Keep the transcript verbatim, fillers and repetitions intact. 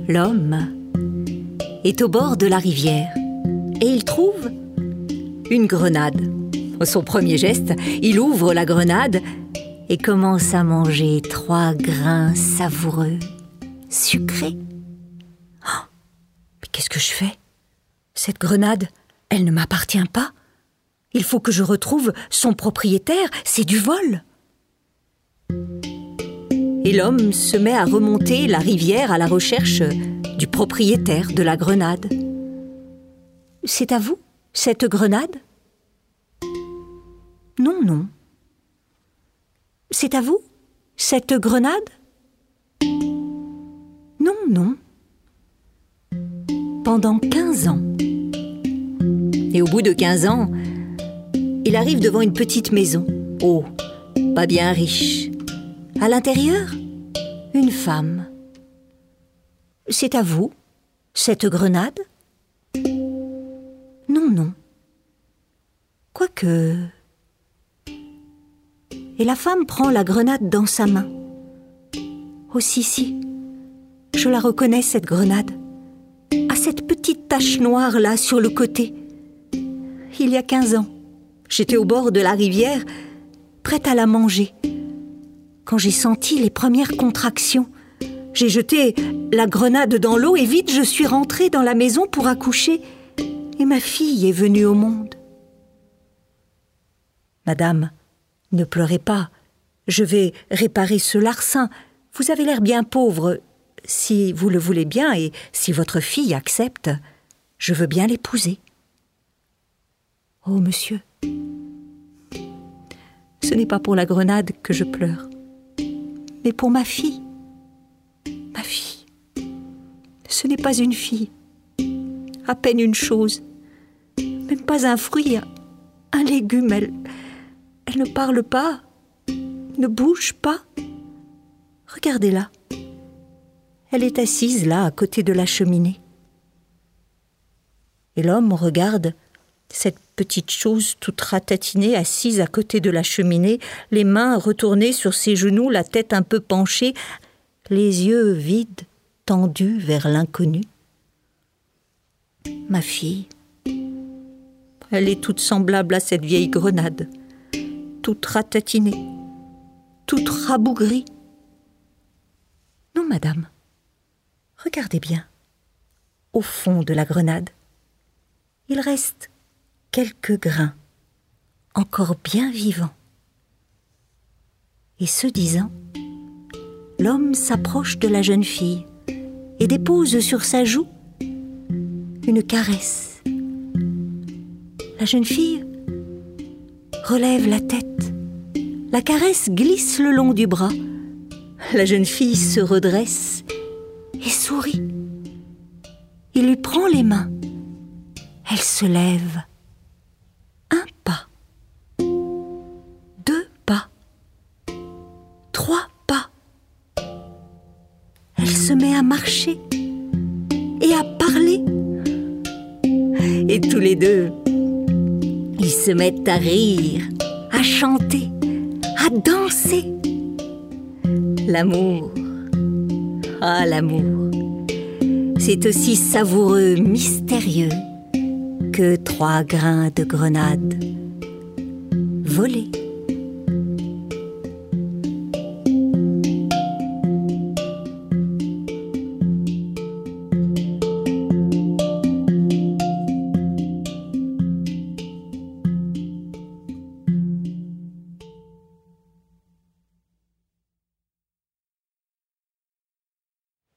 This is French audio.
L'homme est au bord de la rivière et il trouve une grenade. Son premier geste, il ouvre la grenade et commence à manger trois grains savoureux, sucrés. Oh, mais qu'est-ce que je fais? Cette grenade, elle ne m'appartient pas. Il faut que je retrouve son propriétaire, c'est du vol. Et l'homme se met à remonter la rivière à la recherche du propriétaire de la grenade. C'est à vous, cette grenade? Non, non. C'est à vous, cette grenade? Non, non. Pendant quinze ans. Et au bout de quinze ans, il arrive devant une petite maison. Oh, pas bien riche. À l'intérieur, une femme. C'est à vous, cette grenade? Non, non. Quoique... Et la femme prend la grenade dans sa main. Oh si, si, je la reconnais, cette grenade. À cette petite tache noire là sur le côté. Il y a quinze ans, j'étais au bord de la rivière, prête à la manger. Quand j'ai senti les premières contractions, j'ai jeté la grenade dans l'eau et vite je suis rentrée dans la maison pour accoucher. Et ma fille est venue au monde. Madame, ne pleurez pas, je vais réparer ce larcin. Vous avez l'air bien pauvre. Si vous le voulez bien et si votre fille accepte, je veux bien l'épouser. Oh, monsieur, ce n'est pas pour la grenade que je pleure, mais pour ma fille. Ma fille, ce n'est pas une fille, à peine une chose, même pas un fruit, un légume. Elle, elle ne parle pas, ne bouge pas. Regardez-la. Elle est assise là, à côté de la cheminée. Et l'homme regarde cette petite chose toute ratatinée, assise à côté de la cheminée, les mains retournées sur ses genoux, la tête un peu penchée, les yeux vides, tendus vers l'inconnu. Ma fille, elle est toute semblable à cette vieille grenade, toute ratatinée, toute rabougrie. Non, madame, regardez bien. Au fond de la grenade, il reste quelques grains, encore bien vivants. Et ce disant, l'homme s'approche de la jeune fille et dépose sur sa joue une caresse. La jeune fille relève la tête. La caresse glisse le long du bras. La jeune fille se redresse et sourit. Il lui prend les mains. Elle se lève. Un pas. Deux pas. Trois pas. Elle se met à marcher et à parler. Et tous les deux, ils se mettent à rire, à chanter, à danser. L'amour, ah l'amour, c'est aussi savoureux, mystérieux que trois grains de grenade volés.